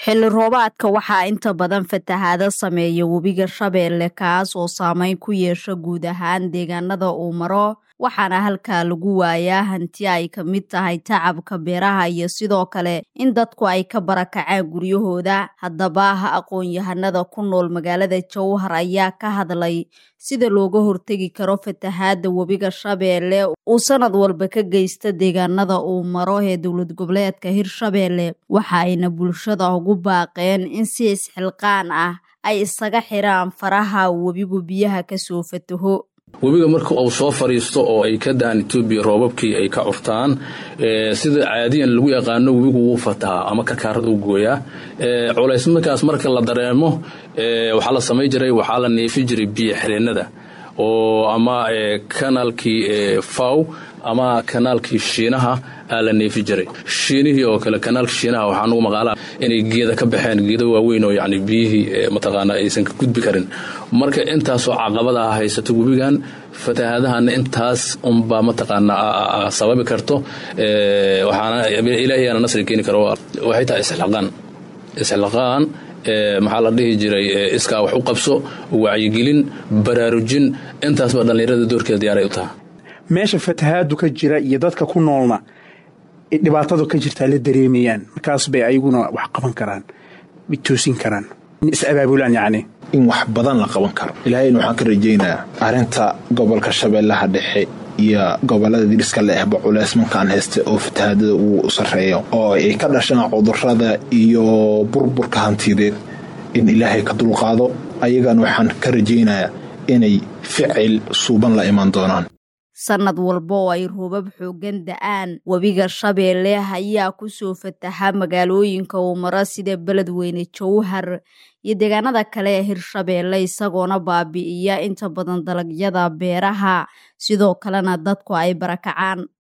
xilli roobaadka waxaa inta badan fatahaado sameeya webiga Shabeelle kaas oo saameyn ku yeesha guud ahaan deegaanada uu maro waxaana halkaa lagu waayaa hanti ay ka mid tahay tacabka beeraha iyo sidoo kale in dadku ay ka barakacaan guryahooda. Haddaba aqoon-yahanada ku nool magaalada Jowhar ayaa ka hadlay sida looga hortagi karo fatahaada webiga Shabeelle uu sanad walba ka geysta deegaanada uu maro ee dowlad goboleedka Hirshabeelle. Waxa ayna bulshada ugu baaqeen in si isxilqaan ah ay isaga xiraan faraha webigu biyaha ka soo fataho. webiga marka uu soo fariisto oo ay ka daan Itoobiya roobabkii ay ka curtaan sida caadiyan lagu yaqaano webigu wuu fataha ama karkaarada uu gooyaa culays markaas marka la dareemo waxa la sameey jiray waxa la neefi jiray biyo xireenada oo ama kanaalkii Faw ama kanaalkii Shiinaha la neefi jiray Shiinihii oo kale kanaalka Shiinaha waxaan ugu maqaalaa inay geeda ka baxeen geedo waaweyn oo yacni biyihii mataqaana aysan ka gudbi karin marka intaas oo caqabada haysato webigan fatahaadahan intaas unba mataqaana sababi karto waxaana Ilaahay aan nasri keeni karo waxay tahay isxilqaan maxaa la dhihi jiray iska wax u qabso wacyigelin baraarujin intaasba dhalinyarada doorkeeda diyaar ay u tahay meesha fatahaadu ka jira iyo dadka ku noolna dhibaatada ka jirta la dareemayaan markaas bay ayaguna wax qaban karaan bitoosin karaan is abaabulaan yacni in wax badan la qaban karo ilaahayna waxaan ka rajaynayaa arinta gobolka Shabeellaha Dhexe iyo gobolada diriska la ahba culays markaan haysta oo fatahaadada uu sareeyo oo ay ka dhashaan cudurrada iyo burburka hantideed in ilaahay ka dulqaado ayagana waxaan ka rajaynayaa inay ficil suuban la iman doonaan. sanad walba oo ay roobab xoogan da'aan webiga Shabeelle ayaa ku soo fataha magaalooyinka uu maro sida Beledweyne, Jowhar iyo deegaanada kale ee Hirshabeelle isagoona baabi'iya inta badan dalagyada beeraha sidoo kalena dadku ay barakacaan.